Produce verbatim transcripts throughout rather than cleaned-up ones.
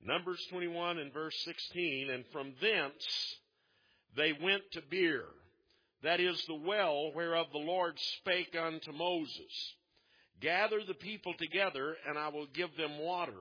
Numbers twenty-one and verse sixteen, and from thence they went to Beer, that is the well whereof the Lord spake unto Moses. Gather the people together, and I will give them water.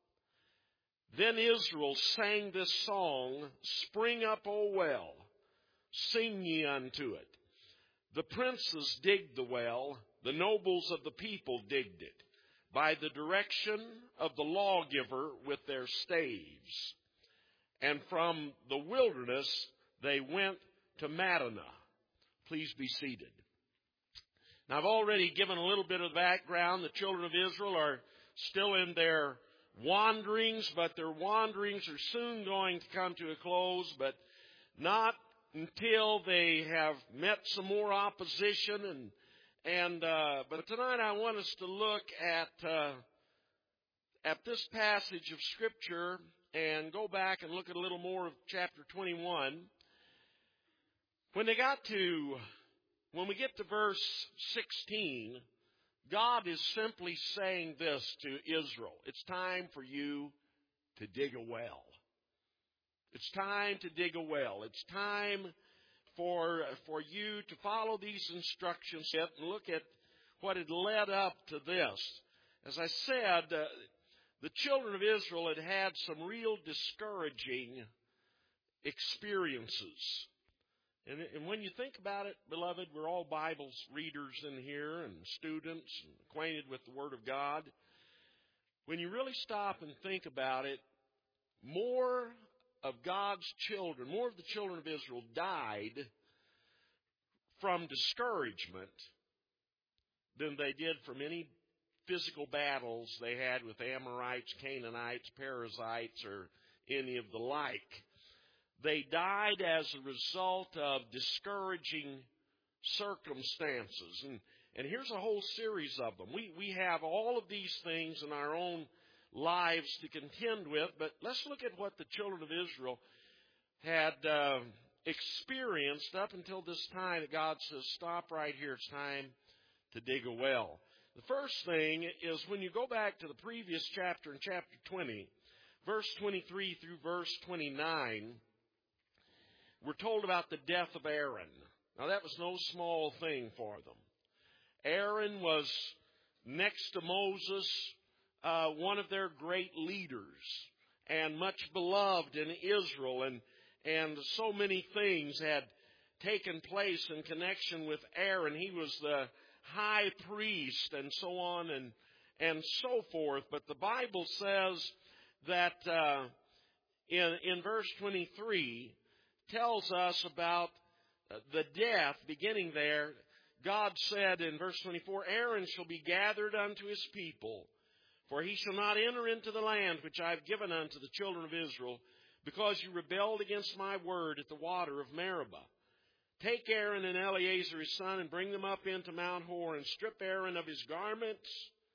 Then Israel sang this song, Spring up, O well, sing ye unto it. The princes digged the well, the nobles of the people digged it, by the direction of the lawgiver with their staves. And from the wilderness they went to Madonah. Please be seated. Now, I've already given a little bit of background. The children of Israel are still in their wanderings, but their wanderings are soon going to come to a close, but not until they have met some more opposition. And and uh, but tonight I want us to look at uh, at this passage of Scripture and go back and look at a little more of chapter twenty-one. When they got to, when we get to verse sixteen, God is simply saying this to Israel. It's time for you to dig a well. It's time to dig a well. It's time for, for you to follow these instructions and look at what had led up to this. As I said, uh, the children of Israel had had some real discouraging experiences. And, and when you think about it, beloved, we're all Bible readers in here and students and acquainted with the Word of God. When you really stop and think about it, more of God's children, more of the children of Israel died from discouragement than they did from any physical battles they had with Amorites, Canaanites, Perizzites, or any of the like. They died as a result of discouraging circumstances. And, and here's a whole series of them. We, we have all of these things in our own lives to contend with, but let's look at what the children of Israel had uh, experienced up until this time that God says, stop right here, it's time to dig a well. The first thing is when you go back to the previous chapter in chapter twenty, verse twenty-three through verse twenty-nine, we're told about the death of Aaron. Now, that was no small thing for them. Aaron was, next to Moses, uh, one of their great leaders and much beloved in Israel. And, and so many things had taken place in connection with Aaron. He was the high priest and so on and, and so forth. But the Bible says that uh, in, in verse twenty-three, tells us about the death beginning there. God said in verse twenty-four, Aaron shall be gathered unto his people, for he shall not enter into the land which I have given unto the children of Israel, because you rebelled against my word at the water of Meribah. Take Aaron and Eleazar his son, and bring them up into Mount Hor, and strip Aaron of his garments,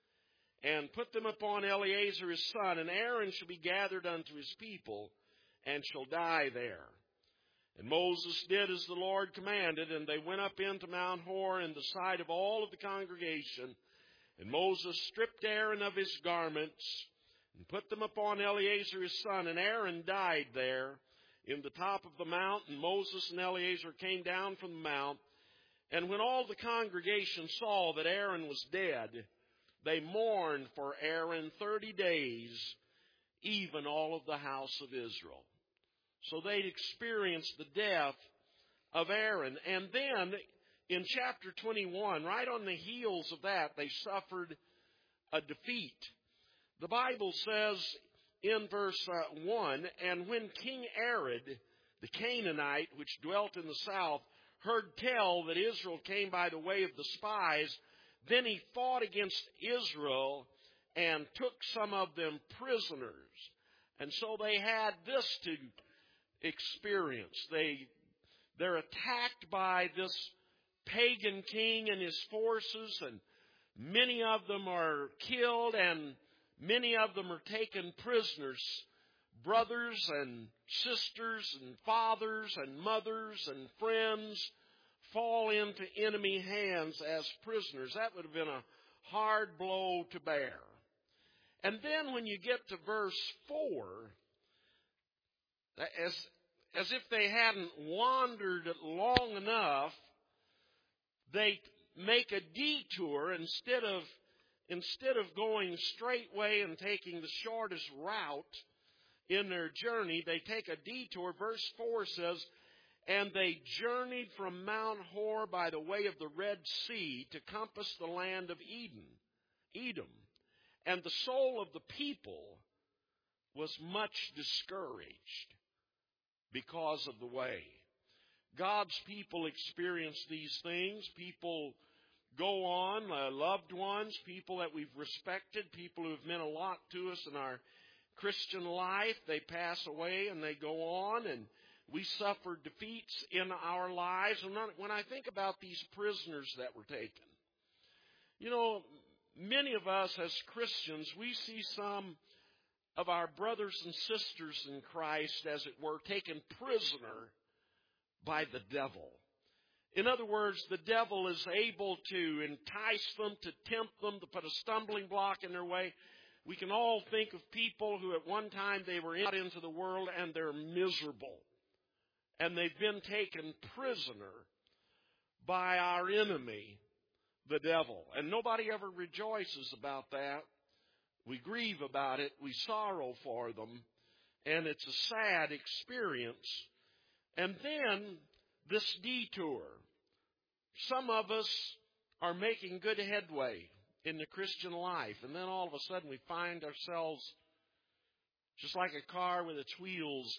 and put them upon Eleazar his son, and Aaron shall be gathered unto his people, and shall die there. And Moses did as the Lord commanded, and they went up into Mount Hor in the sight of all of the congregation. And Moses stripped Aaron of his garments, and put them upon Eleazar his son, and Aaron died there in the top of the mount. And Moses and Eleazar came down from the mount. And when all the congregation saw that Aaron was dead, they mourned for Aaron thirty days, even all of the house of Israel. So they'd experienced the death of Aaron. And then in chapter twenty-one, right on the heels of that, they suffered a defeat. The Bible says in verse uh, one, and when King Arad, the Canaanite, which dwelt in the south, heard tell that Israel came by the way of the spies, then he fought against Israel and took some of them prisoners. And so they had this to experience. They, they're attacked by this pagan king and his forces, and many of them are killed, and many of them are taken prisoners. Brothers and sisters and fathers and mothers and friends fall into enemy hands as prisoners. That would have been a hard blow to bear. And then when you get to verse four, as, as if they hadn't wandered long enough, they make a detour instead of instead of going straightway and taking the shortest route in their journey. They take a detour. Verse four says, "And they journeyed from Mount Hor by the way of the Red Sea to compass the land of Eden, Edom. And the soul of the people was much discouraged because of the way." God's people experience these things. People go on, uh, loved ones, people that we've respected, people who have meant a lot to us in our Christian life. They pass away and they go on, and we suffer defeats in our lives. And when I think about these prisoners that were taken, you know, many of us as Christians, we see some of our brothers and sisters in Christ, as it were, taken prisoner by the devil. In other words, the devil is able to entice them, to tempt them, to put a stumbling block in their way. We can all think of people who at one time they were out into the world and they're miserable. And they've been taken prisoner by our enemy, the devil. And nobody ever rejoices about that. We grieve about it. We sorrow for them. And it's a sad experience. And then this detour. Some of us are making good headway in the Christian life. And then all of a sudden we find ourselves just like a car with its wheels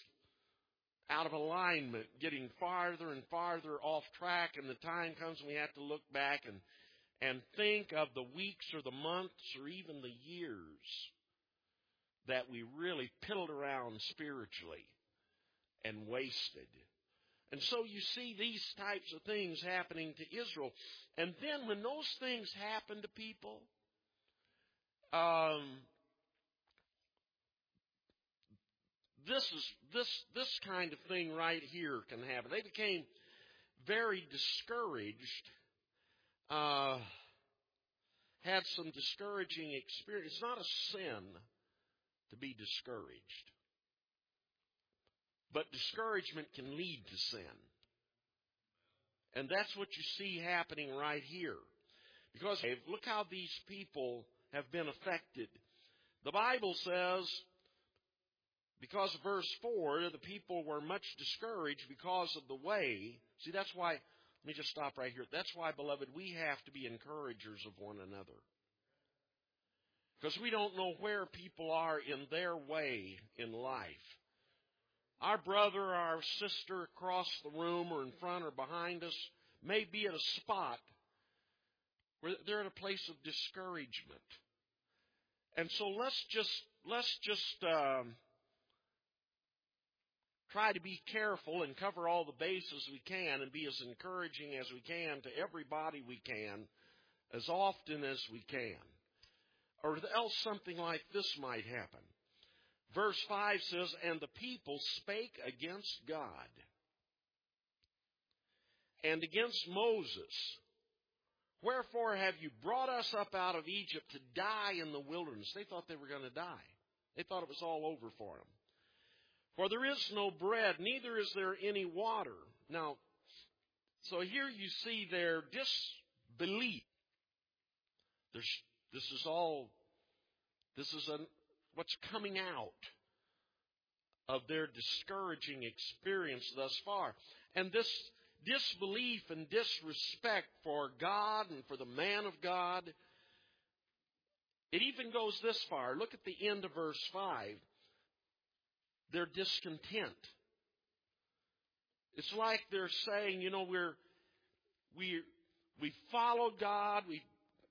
out of alignment, getting farther and farther off track. And the time comes when we have to look back and, and think of the weeks or the months or even the years that we really piddled around spiritually and wasted. And so you see these types of things happening to Israel. And then when those things happen to people, um, this is this this kind of thing right here can happen. They became very discouraged, uh, had some discouraging experience. It's not a sin to be discouraged. But discouragement can lead to sin. And that's what you see happening right here. Because look how these people have been affected. The Bible says, because of verse four, the people were much discouraged because of the way. See, that's why, let me just stop right here. That's why, beloved, we have to be encouragers of one another. Because we don't know where people are in their way in life. Our brother or our sister across the room or in front or behind us may be at a spot where they're at a place of discouragement. And so let's just let's just um, try to be careful and cover all the bases we can and be as encouraging as we can to everybody we can as often as we can. Or else something like this might happen. Verse five says, "And the people spake against God and against Moses. Wherefore have you brought us up out of Egypt to die in the wilderness?" They thought they were going to die. They thought it was all over for them. "For there is no bread, neither is there any water." Now, so here you see their disbelief. There's, this is all, this is an what's coming out of their discouraging experience thus far. And this disbelief and disrespect for God and for the man of God, it even goes this far. Look at the end of verse five. They're discontent. It's like they're saying, you know, we're we we followed God, we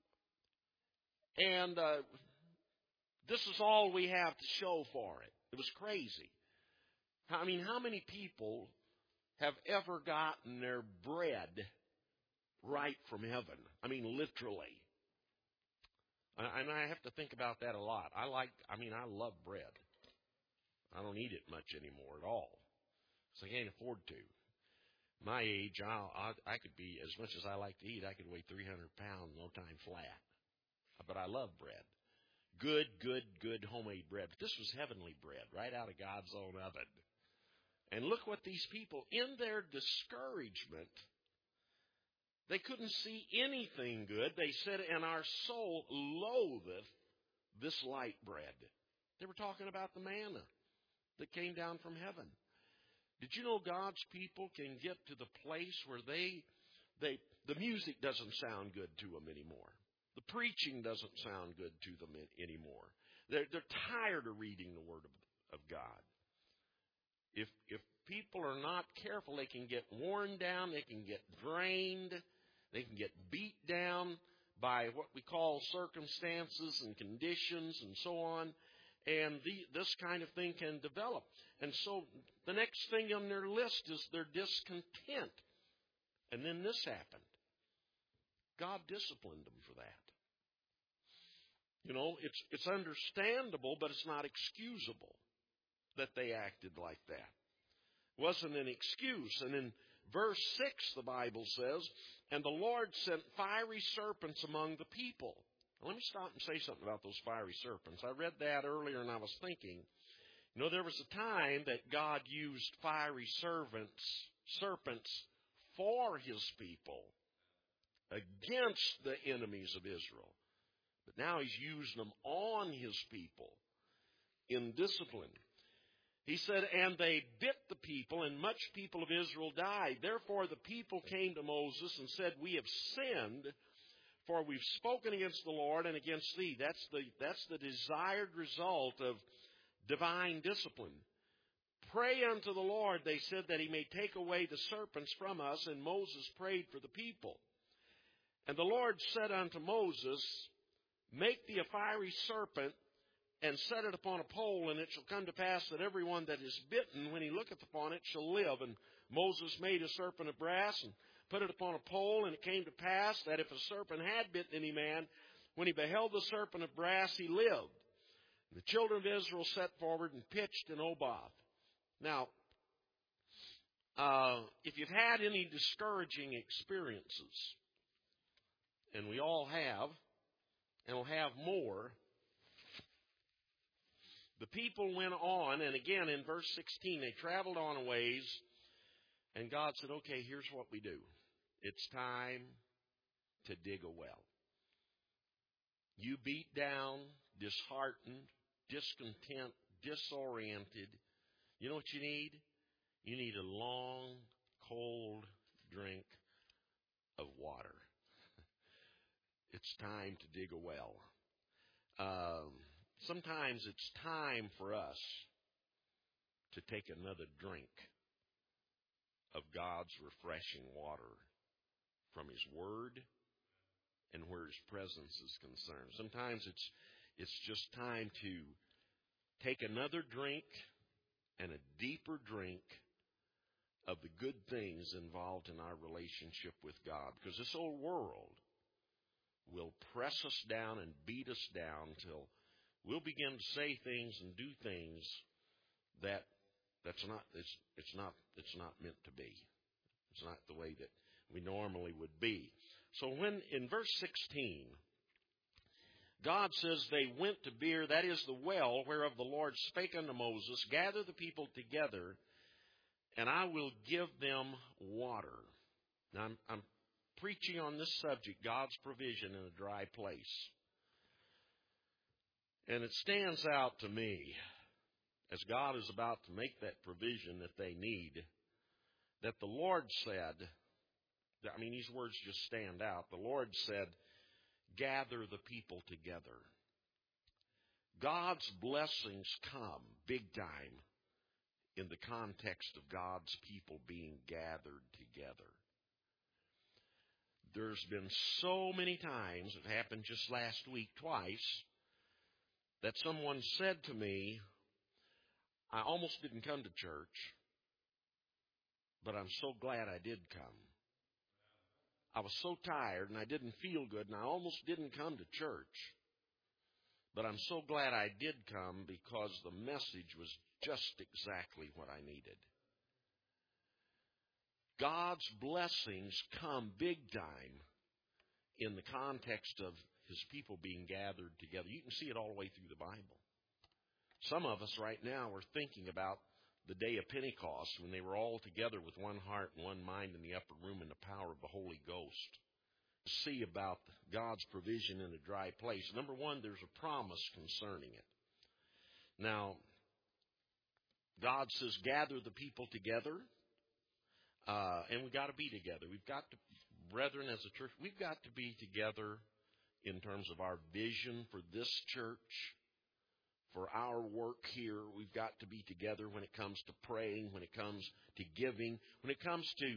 and uh, this is all we have to show for it. It was crazy. I mean, how many people have ever gotten their bread right from heaven? I mean, literally. And I have to think about that a lot. I like, I mean, I love bread. I don't eat it much anymore at all, because I can't afford to. My age, I'll, I, I could be, as much as I like to eat, I could weigh three hundred pounds no time flat. But I love bread. good, good, good homemade bread. But this was heavenly bread, right out of God's own oven. And look what these people, in their discouragement, they couldn't see anything good. They said, and our soul loatheth this light bread. They were talking about the manna that came down from heaven. Did you know God's people can get to the place where they, they, the music doesn't sound good to them anymore. The preaching doesn't sound good to them anymore. They're, they're tired of reading the Word of, of God. If, if people are not careful, they can get worn down, they can get drained, they can get beat down by what we call circumstances and conditions and so on. And the, this kind of thing can develop. And so the next thing on their list is their discontent. And then this happened. God disciplined them for that. You know, it's it's understandable, but it's not excusable that they acted like that. It wasn't an excuse. And in verse six, the Bible says, and the Lord sent fiery serpents among the people. Now, let me stop and say something about those fiery serpents. I read that earlier and I was thinking, you know, there was a time that God used fiery servants, serpents for his people against the enemies of Israel. But now he's using them on his people in discipline. He said, and they bit the people, and much people of Israel died. Therefore the people came to Moses and said, we have sinned, for we've spoken against the Lord and against thee. That's the, that's the desired result of divine discipline. Pray unto the Lord, they said, that he may take away the serpents from us. And Moses prayed for the people. And the Lord said unto Moses, make thee a fiery serpent, and set it upon a pole, and it shall come to pass that every one that is bitten, when he looketh upon it, shall live. And Moses made a serpent of brass, and put it upon a pole, and it came to pass that if a serpent had bitten any man, when he beheld the serpent of brass, he lived. And the children of Israel set forward and pitched in Oboth. Now, uh, if you've had any discouraging experiences, and we all have, and we'll have more, the people went on, and again in verse sixteen, they traveled on a ways, and God said, okay, here's what we do. It's time to dig a well. You beat down, disheartened, discontent, disoriented. You know what you need? You need a long, cold drink of water. It's time to dig a well. Um, sometimes it's time for us to take another drink of God's refreshing water from his word and where his presence is concerned. Sometimes it's it's just time to take another drink and a deeper drink of the good things involved in our relationship with God. Because this old world will press us down and beat us down till we'll begin to say things and do things that that's not it's it's not it's not meant to be. It's not the way that we normally would be. So when in verse sixteen, God says they went to Beer, that is the well, whereof the Lord spake unto Moses, gather the people together, and I will give them water. Now I'm, I'm preaching on this subject, God's provision in a dry place. And it stands out to me, as God is about to make that provision that they need, that the Lord said, I mean, these words just stand out. The Lord said, gather the people together. God's blessings come big time in the context of God's people being gathered together. There's been so many times, it happened just last week twice, that someone said to me, I almost didn't come to church, but I'm so glad I did come. I was so tired and I didn't feel good and I almost didn't come to church, but I'm so glad I did come because the message was just exactly what I needed. God's blessings come big time in the context of his people being gathered together. You can see it all the way through the Bible. Some of us right now are thinking about the day of Pentecost when they were all together with one heart and one mind in the upper room in the power of the Holy Ghost. See about God's provision in a dry place. Number one, there's a promise concerning it. Now, God says, gather the people together, uh, and we've got to be together. We've got to, brethren, as a church, we've got to be together in terms of our vision for this church, for our work here. We've got to be together when it comes to praying, when it comes to giving, when it comes to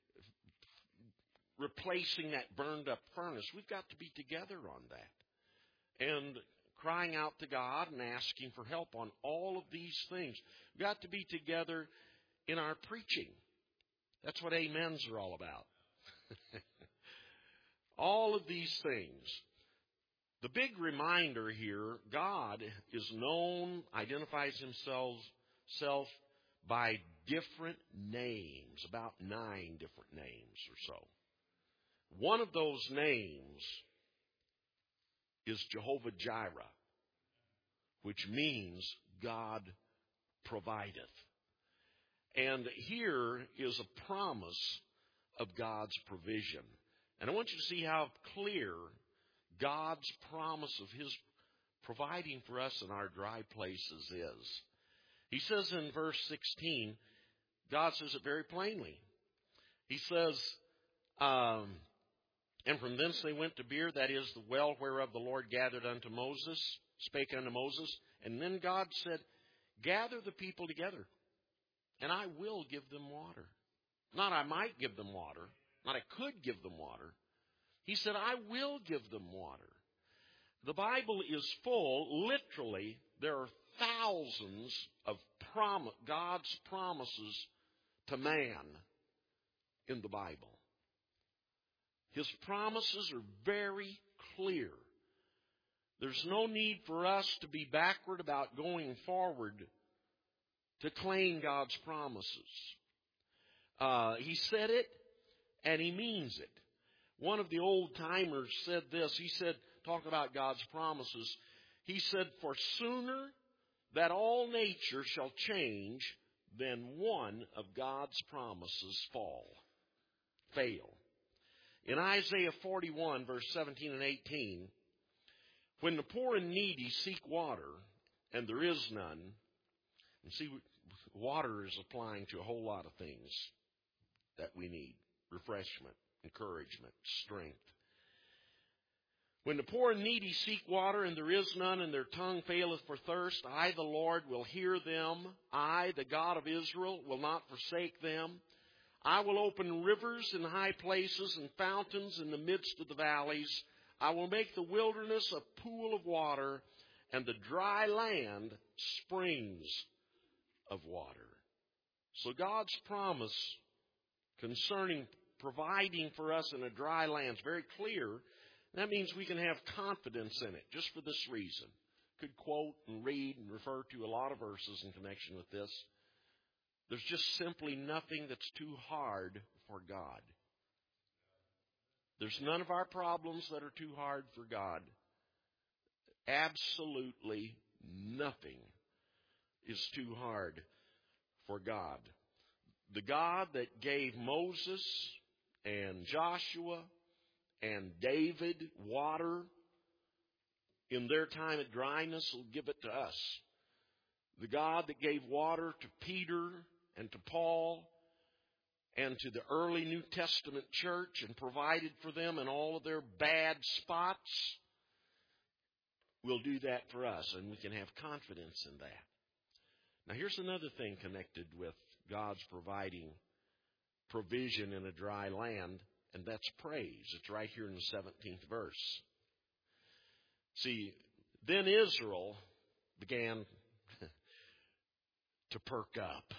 replacing that burned up furnace. We've got to be together on that. And crying out to God and asking for help on all of these things. We've got to be together in our preaching. That's what amens are all about. All of these things. The big reminder here, God is known, identifies himself self by different names, about nine different names or so. One of those names is Jehovah Jireh, which means God provideth. And here is a promise of God's provision. And I want you to see how clear God's promise of his providing for us in our dry places is. He says in verse sixteen, God says it very plainly. He says, um, and from thence they went to Beer, that is the well whereof the Lord gathered unto Moses, spake unto Moses. And then God said, gather the people together, and I will give them water. Not I might give them water, not I could give them water. He said, I will give them water. The Bible is full, literally, there are thousands of prom- God's promises to man in the Bible. His promises are very clear. There's no need for us to be backward about going forward to claim God's promises. Uh, he said it, and he means it. One of the old-timers said this. He said, talk about God's promises. He said, for sooner that all nature shall change than one of God's promises fall, fail. In Isaiah forty-one, verse seventeen and eighteen, when the poor and needy seek water, and there is none, and see, water is applying to a whole lot of things that we need. Refreshment, encouragement, strength. When the poor and needy seek water, and there is none, and their tongue faileth for thirst, I, the Lord, will hear them. I, the God of Israel, will not forsake them. I will open rivers in high places and fountains in the midst of the valleys. I will make the wilderness a pool of water, and the dry land springs of water. So God's promise concerning providing for us in a dry land is very clear. That means we can have confidence in it, just for this reason. Could quote and read and refer to a lot of verses in connection with this. There's just simply nothing that's too hard for God. There's none of our problems that are too hard for God. Absolutely nothing is too hard for God. The God that gave Moses and Joshua and David water in their time of dryness will give it to us. The God that gave water to Peter and to Paul and to the early New Testament church and provided for them in all of their bad spots will do that for us, and we can have confidence in that. Now here's another thing connected with God's providing provision in a dry land, and that's praise. It's right here in the seventeenth verse. See, then Israel began to perk up.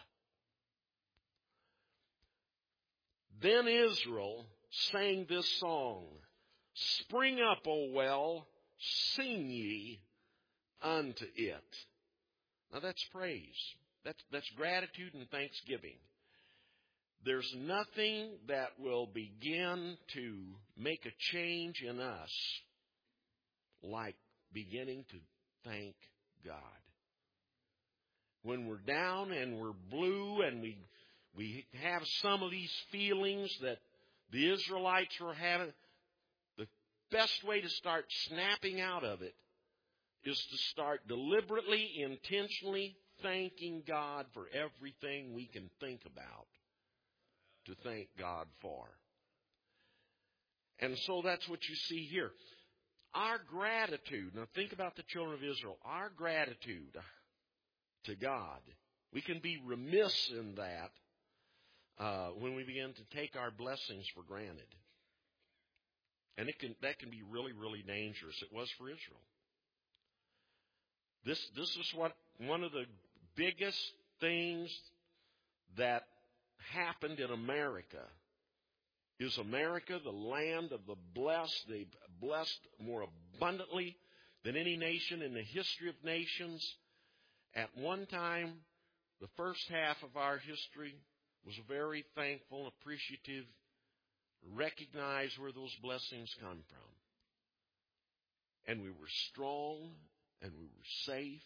Then Israel sang this song, spring up, O well, sing ye unto it. Now that's praise. That's, that's gratitude and thanksgiving. There's nothing that will begin to make a change in us like beginning to thank God. When we're down and we're blue and we we have some of these feelings that the Israelites were having, the best way to start snapping out of it is to start deliberately, intentionally thanking God for everything we can think about to thank God for. And so that's what you see here. Our gratitude, now think about the children of Israel, our gratitude to God, we can be remiss in that uh, when we begin to take our blessings for granted. And it can that can be really, really dangerous. It was for Israel. This this is what one of the biggest things that happened in America is America, the land of the blessed. They blessed more abundantly than any nation in the history of nations. At one time, the first half of our history was very thankful, appreciative, recognized where those blessings come from. And we were strong and we were safe.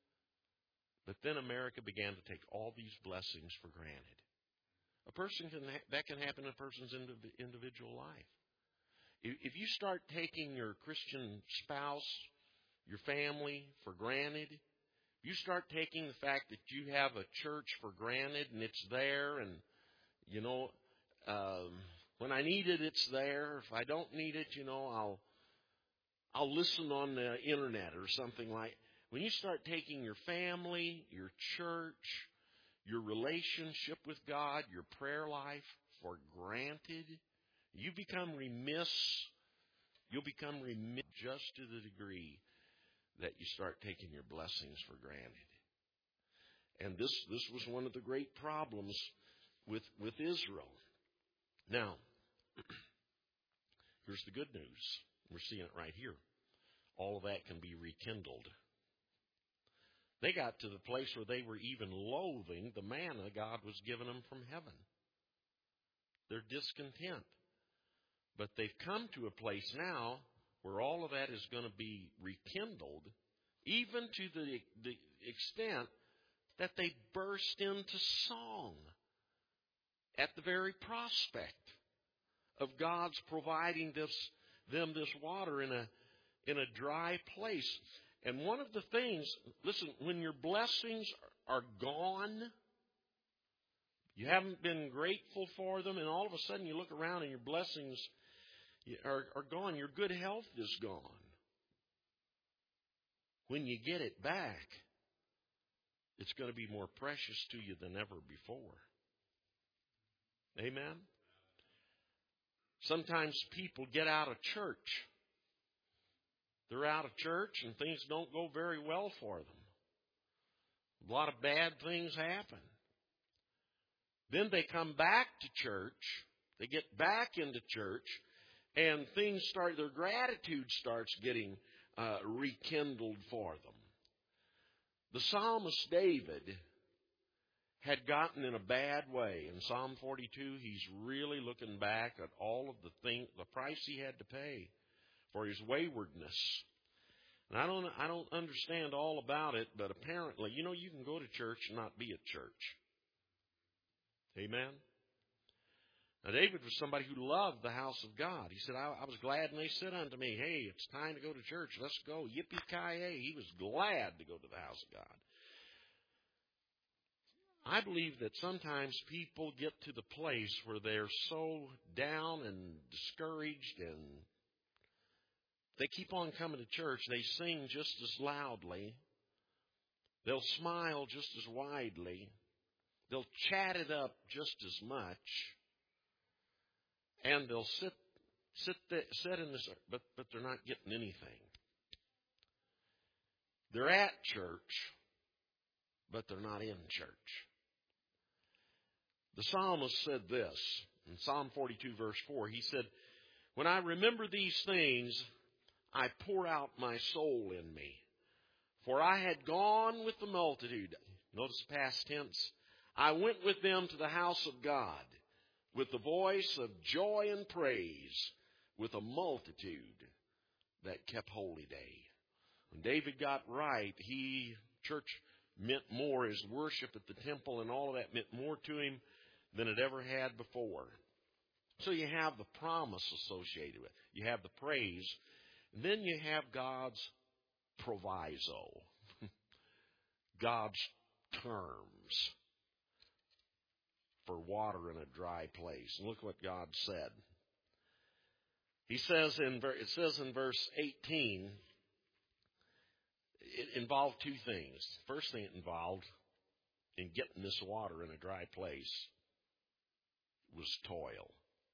But then America began to take all these blessings for granted. A person can that can happen in a person's individual life. If you start taking your Christian spouse, your family for granted, you start taking the fact that you have a church for granted and it's there, and you know, um, when I need it, it's there. If I don't need it, you know, I'll I'll listen on the internet or something like. When you start taking your family, your church, your relationship with God, your prayer life for granted, you become remiss. You'll become remiss just to the degree that you start taking your blessings for granted. And this this was one of the great problems with with Israel. Now, here's the good news. We're seeing it right here. All of that can be rekindled. They got to the place where they were even loathing the manna God was giving them from heaven. They're discontent. But they've come to a place now where all of that is going to be rekindled, even to the, the extent that they burst into song at the very prospect of God's providing this them this water in a in a dry place. And one of the things, listen, when your blessings are gone, you haven't been grateful for them, and all of a sudden you look around and your blessings are, are gone. Your good health is gone. When you get it back, it's going to be more precious to you than ever before. Amen? Sometimes people get out of church. They're out of church and things don't go very well for them. A lot of bad things happen. Then they come back to church. They get back into church, and things start, their gratitude starts getting uh, rekindled for them. The psalmist David had gotten in a bad way. In Psalm forty-two, he's really looking back at all of the thing, the price he had to pay for his waywardness. And I don't I don't understand all about it, but apparently, you know, you can go to church and not be at church. Amen? Now, David was somebody who loved the house of God. He said, I, I was glad when they said unto me, hey, it's time to go to church. Let's go. Yippee-ki-yay. He was glad to go to the house of God. I believe that sometimes people get to the place where they're so down and discouraged, and they keep on coming to church. They sing just as loudly. They'll smile just as widely. They'll chat it up just as much. And they'll sit sit there, sit in this, but, but they're not getting anything. They're at church, but they're not in church. The psalmist said this in Psalm forty-two, verse four. He said, when I remember these things, I pour out my soul in me. For I had gone with the multitude. Notice past tense. I went with them to the house of God with the voice of joy and praise, with a multitude that kept holy day. When David got right, he, church meant more. His worship at the temple and all of that meant more to him than it ever had before. So you have the promise associated with it. You have the praise. And then you have God's proviso. God's terms for water in a dry place. And look what God said. He says in, it says in verse eighteen, it involved two things. First thing it involved in getting this water in a dry place was toil.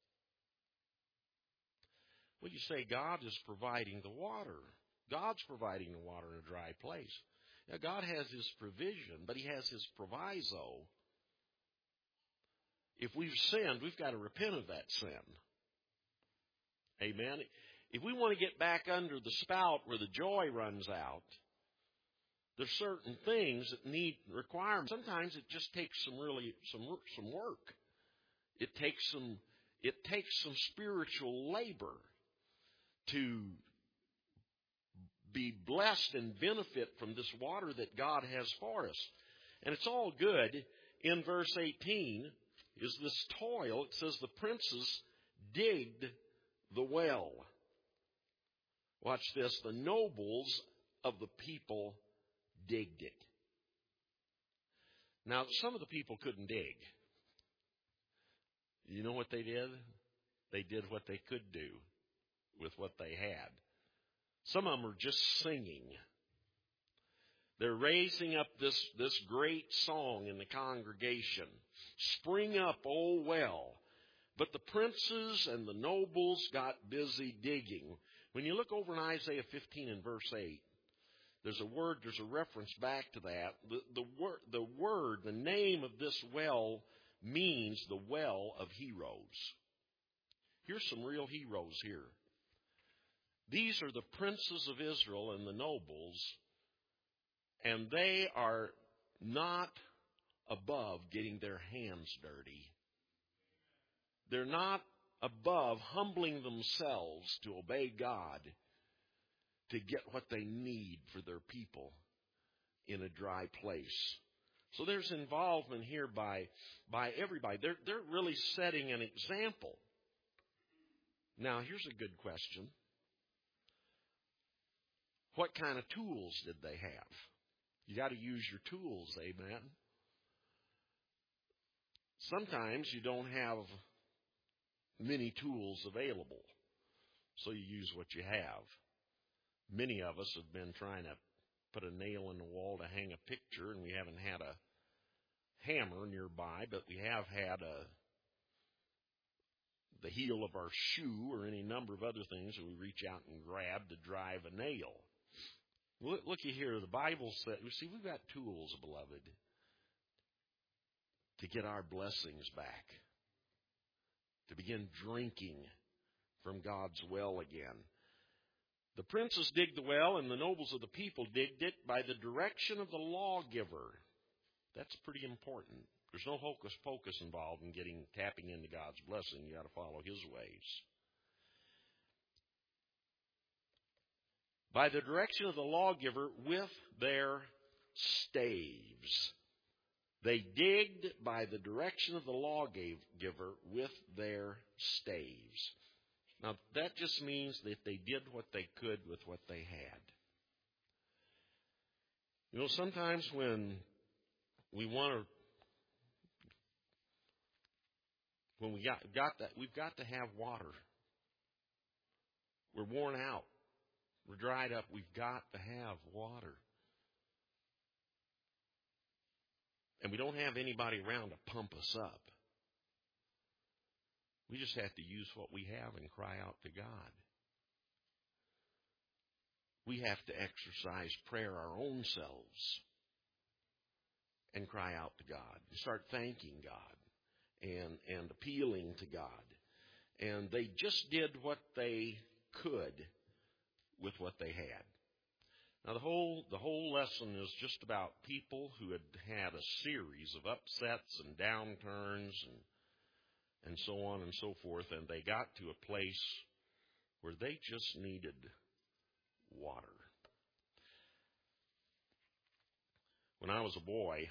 Well, you say God is providing the water. God's providing the water in a dry place. Now, God has His provision, but He has His proviso. If we've sinned, we've got to repent of that sin. Amen. If we want to get back under the spout where the joy runs out, there's certain things that need requirements. Sometimes it just takes some really some some work. It takes some it takes some spiritual labor to be blessed and benefit from this water that God has for us. And it's all good. In verse eighteen is this toil. It says the princes digged the well. Watch this. The nobles of the people digged it. Now, some of the people couldn't dig. You know what they did? They did what they could do with what they had. Some of them are just singing. They're raising up this, this great song in the congregation. Spring up, O well. But the princes and the nobles got busy digging. When you look over in Isaiah fifteen and verse eight, there's a word, there's a reference back to that. The, the, word, the word, the name of this well means the well of heroes. Here's some real heroes here. These are the princes of Israel and the nobles, and they are not above getting their hands dirty. They're not above humbling themselves to obey God to get what they need for their people in a dry place. So there's involvement here by, by everybody. They're, they're really setting an example. Now, here's a good question. What kind of tools did they have? You got to use your tools, amen? Sometimes you don't have many tools available, so you use what you have. Many of us have been trying to put a nail in the wall to hang a picture, and we haven't had a hammer nearby, but we have had a the heel of our shoe or any number of other things that we reach out and grab to drive a nail. Look, looky here, the Bible says, you see, we've got tools, beloved, to get our blessings back, to begin drinking from God's well again. The princes digged the well, and the nobles of the people digged it by the direction of the lawgiver. That's pretty important. There's no hocus pocus involved in getting tapping into God's blessing. You got to follow His ways. By the direction of the lawgiver with their staves. They digged by the direction of the lawgiver with their staves. Now, that just means that they did what they could with what they had. You know, sometimes when we want to, when we got, got that, we've got to have water. We're worn out. We're dried up. We've got to have water. And we don't have anybody around to pump us up. We just have to use what we have and cry out to God. We have to exercise prayer our own selves and cry out to God. Start thanking God and, and appealing to God. And they just did what they could with what they had. Now, the whole the whole lesson is just about people who had had a series of upsets and downturns and and so on and so forth, and they got to a place where they just needed water. When I was a boy,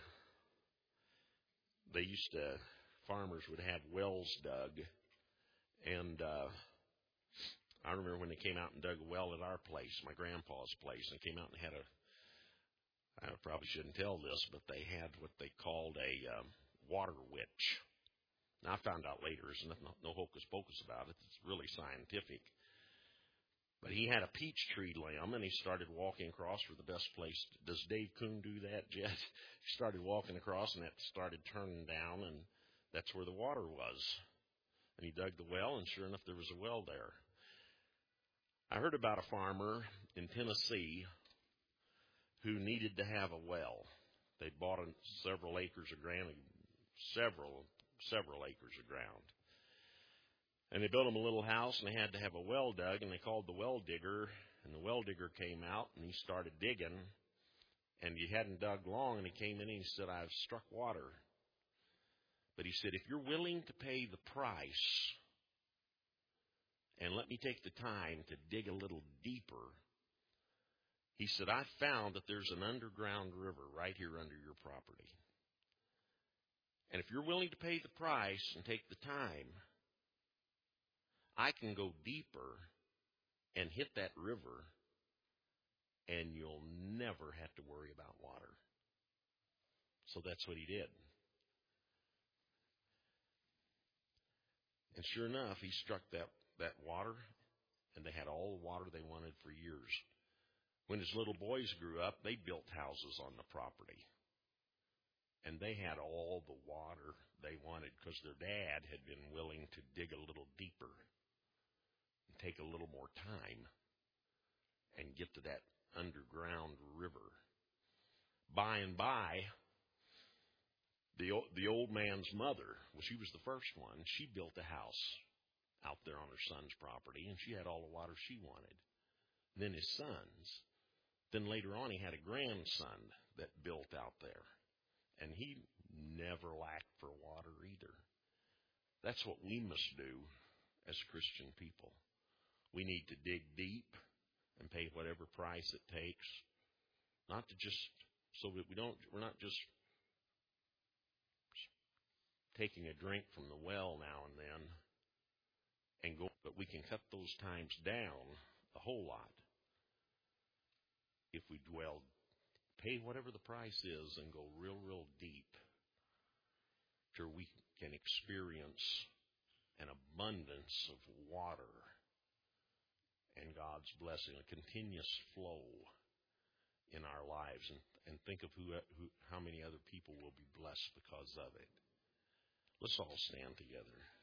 they used to, farmers would have wells dug, and uh, I remember when they came out and dug a well at our place, my grandpa's place, and they came out and had a, I probably shouldn't tell this, but they had what they called a um, water witch. Now, I found out later there's no, no hocus pocus about it. It's really scientific. But he had a peach tree limb, and he started walking across for the best place. Does Dave Kuhn do that, Jed? He started walking across, and that started turning down, and that's where the water was. And he dug the well, and sure enough, there was a well there. I heard about a farmer in Tennessee who needed to have a well. They bought several acres of ground, several, several acres of ground. And they built him a little house, and they had to have a well dug, and they called the well digger, and the well digger came out, and he started digging, and he hadn't dug long, and he came in, and he said, I've struck water. But he said, if you're willing to pay the price, and let me take the time to dig a little deeper, he said, I found that there's an underground river right here under your property. And if you're willing to pay the price and take the time, I can go deeper and hit that river, and you'll never have to worry about water. So that's what he did. And sure enough, he struck that, that water, and they had all the water they wanted for years. When his little boys grew up, they built houses on the property. And they had all the water they wanted because their dad had been willing to dig a little deeper and take a little more time and get to that underground river. By and by, the, the old man's mother, well, she was the first one, she built a house out there on her son's property, and she had all the water she wanted. Then his sons. Then later on, he had a grandson that built out there. And he never lacked for water either. That's what we must do as Christian people. We need to dig deep and pay whatever price it takes. Not to just, so that we don't, we're not just taking a drink from the well now and then and go, but we can cut those times down a whole lot if we dwell, pay whatever the price is and go real, real deep till we can experience an abundance of water and God's blessing, a continuous flow in our lives, and, and think of who, who, how many other people will be blessed because of it. Let's all stand together.